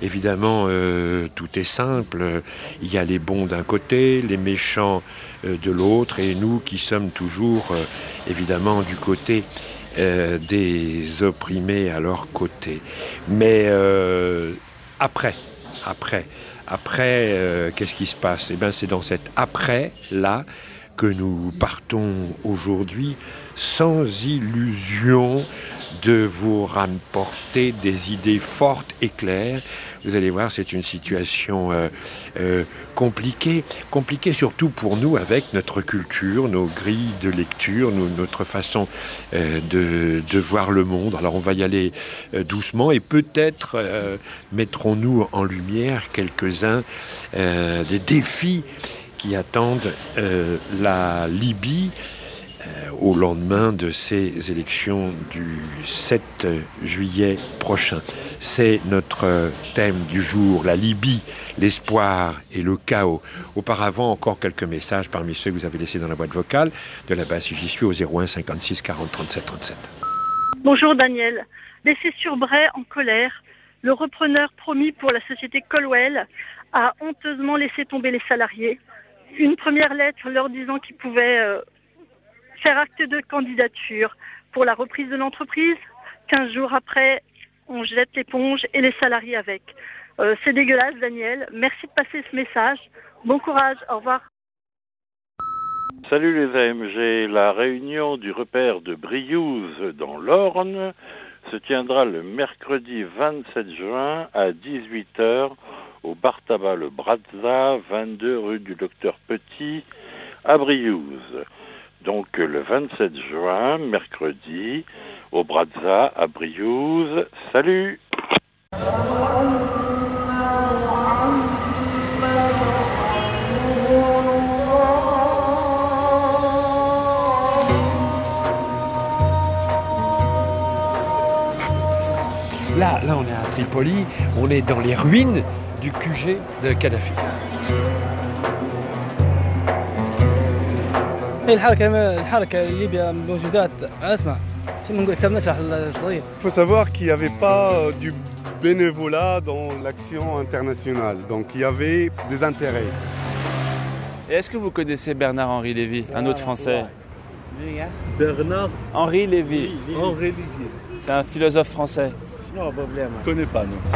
évidemment, tout est simple. Il y a les bons d'un côté, les méchants de l'autre, et nous qui sommes toujours, évidemment, du côté des opprimés à leur côté. Mais après, qu'est-ce qui se passe ? Eh bien, c'est dans cet après-là que nous partons aujourd'hui sans illusion de vous rapporter des idées fortes et claires. Vous allez voir, c'est une situation compliquée surtout pour nous avec notre culture, nos grilles de lecture, notre façon de voir le monde. Alors on va y aller doucement et peut-être mettrons-nous en lumière quelques-uns des défis qui attendent la Libye au lendemain de ces élections du 7 juillet prochain. C'est notre thème du jour, la Libye, l'espoir et le chaos. Auparavant, encore quelques messages parmi ceux que vous avez laissés dans la boîte vocale de la base si j'y suis au 01 56 40 37 37. Bonjour Daniel. Laissé sur Bray en colère, le repreneur promis pour la société Colwell a honteusement laissé tomber les salariés. Une première lettre leur disant qu'ils pouvaient faire acte de candidature pour la reprise de l'entreprise. 15 jours après, on jette l'éponge et les salariés avec. C'est dégueulasse, Daniel. Merci de passer ce message. Bon courage, au revoir. Salut les AMG. La réunion du repère de Briouze dans l'Orne se tiendra le mercredi 27 juin à 18h au bar tabac Le Brazza, 22 rue du Docteur Petit à Briouze. Donc le 27 juin, mercredi, au Brazza à Briouze. Salut! Là, on est à Tripoli, on est dans les ruines du QG de Kadhafi. Il faut savoir qu'il n'y avait pas du bénévolat dans l'action internationale, donc il y avait des intérêts. Et est-ce que vous connaissez Bernard-Henri Lévy, un autre Français ? Bernard-Henri Lévy. Lévy. C'est un philosophe français. Non, je ne connais pas, non.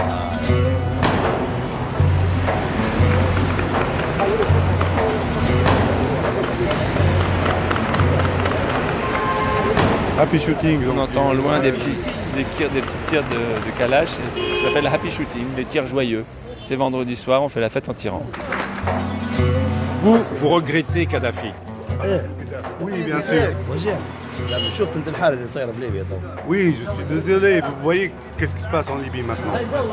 Happy shooting. On entend loin des petits tirs de Kalash. Ça s'appelle happy shooting, des tirs joyeux. C'est vendredi soir, on fait la fête en tirant. Vous regrettez Kadhafi ? Oui, bien sûr. Oui, je suis désolé. Vous voyez qu'est-ce qui se passe en Libye maintenant.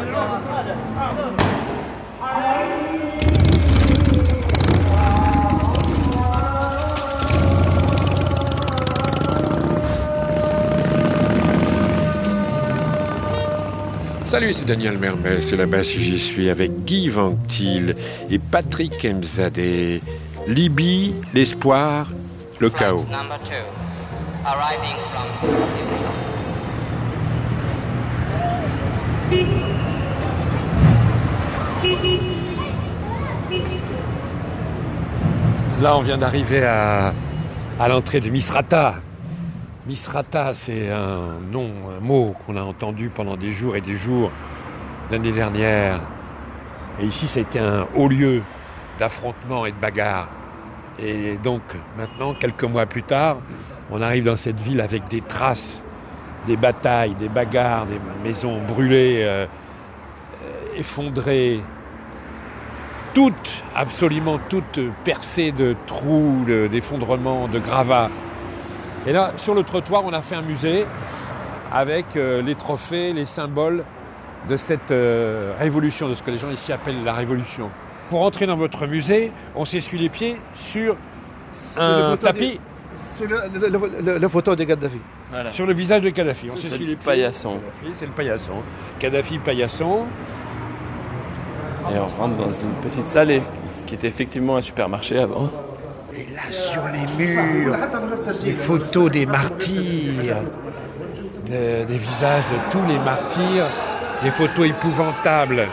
Salut, c'est Daniel Mermet, c'est là-bas si j'y suis avec Guy Vanctil et Patrick Mzadeh. Libye, l'espoir, le chaos. Là, on vient d'arriver à l'entrée de Misrata. Misrata, c'est un mot qu'on a entendu pendant des jours et des jours l'année dernière. Et ici, ça a été un haut lieu d'affrontements et de bagarres. Et donc, maintenant, quelques mois plus tard, on arrive dans cette ville avec des traces, des batailles, des bagarres, des maisons brûlées, effondrées, absolument toutes percées de trous, d'effondrements, de gravats. Et là, sur le trottoir, on a fait un musée avec les trophées, les symboles de cette révolution, de ce que les gens ici appellent la révolution. Pour entrer dans votre musée, on s'essuie les pieds sur un tapis. Sur la photo de Kadhafi. Voilà. Sur le visage de Kadhafi. On C'est s'essuie le les pieds. paillasson. C'est le paillasson. Kadhafi paillasson. Et on rentre dans une petite salle qui était effectivement un supermarché avant. Et là, sur les murs, des photos des martyrs, des visages de tous les martyrs, des photos épouvantables